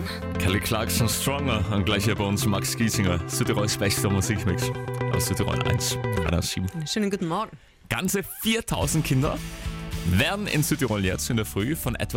Kelly Clarkson, Stronger und gleich hier bei uns Max Giesinger, Südtirols bester Musikmix aus Südtirol 1, 7. Schönen guten Morgen. Ganze 4000 Kinder werden in Südtirol jetzt in der Früh von etwa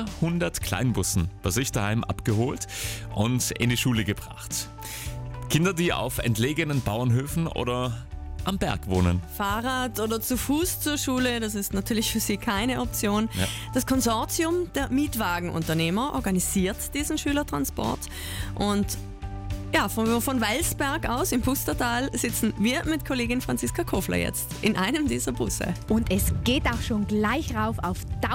400 Kleinbussen bei sich daheim abgeholt und in die Schule gebracht. Kinder, die auf entlegenen Bauernhöfen oder am Berg wohnen. Fahrrad oder zu Fuß zur Schule, das ist natürlich für sie keine Option. Ja. Das Konsortium der Mietwagenunternehmer organisiert diesen Schülertransport und ja, von Weilsberg aus im Pustertal sitzen wir mit Kollegin Franziska Kofler jetzt in einem dieser Busse. Und es geht auch schon gleich rauf auf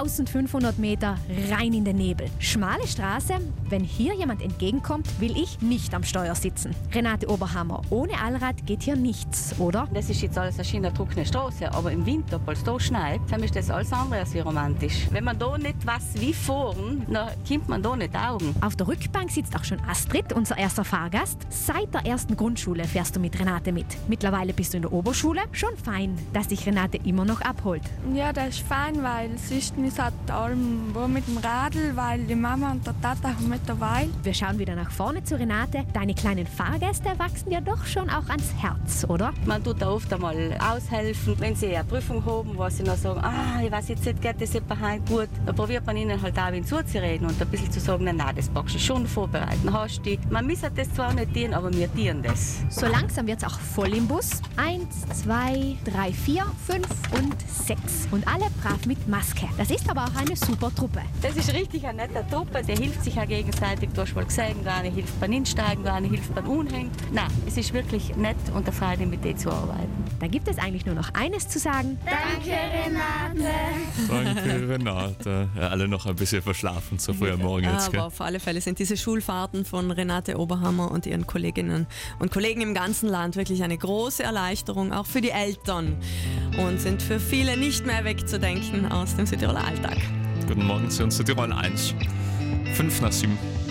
1500 Meter rein in den Nebel. Schmale Straße, wenn hier jemand entgegenkommt, will ich nicht am Steuer sitzen. Renate Oberhammer, ohne Allrad geht hier nichts, oder? Das ist jetzt alles eine schöne, trockene Straße, aber im Winter, weil es hier schneit, dann ist das alles andere als romantisch. Wenn man da nicht weiß wie fahren, dann kommt man da nicht Augen. Auf der Rückbank sitzt auch schon Astrid, unser erster Fahrgast. Seit der ersten Grundschule fährst du mit Renate mit. Mittlerweile bist du in der Oberschule. Schon fein, dass dich Renate immer noch abholt. Ja, das ist fein, weil sonst wir halt allem mit dem Radl, weil die Mama und der Tata haben mit dabei. Wir schauen wieder nach vorne zu Renate. Deine kleinen Fahrgäste wachsen dir doch schon auch ans Herz, oder? Man tut da oft einmal aushelfen, wenn sie eine Prüfung haben, wo sie noch sagen, ich weiß jetzt nicht, geht das heute gut. Dann probiert man ihnen halt auch zuzureden und ein bisschen zu sagen, nein, das packst du schon vorbereiten. Hast du. Man muss das zwar nicht dienen, aber wir dienen das. So langsam wird es auch voll im Bus. 1, 2, 3, 4, 5 und 6. Und alle brav mit Maske. Das ist aber auch eine super Truppe. Das ist richtig eine nette Truppe, der hilft sich auch gegenseitig. Du hast mal gesehen, der eine hilft beim Insteigen, der eine hilft beim Unhängen. Nein, es ist wirklich nett und eine Freude, mit denen zu arbeiten. Da gibt es eigentlich nur noch eines zu sagen. Danke, Renate. Danke, Renate. Ja, alle noch ein bisschen verschlafen, so früh am Morgen jetzt. Aber auf alle Fälle sind diese Schulfahrten von Renate Oberhammer und ihren Kolleginnen und Kollegen im ganzen Land wirklich eine große Erleichterung, auch für die Eltern, und sind für viele nicht mehr wegzudenken aus dem Südtiroler Alltag. Guten Morgen zu uns Südtirol 1, 5 nach 7.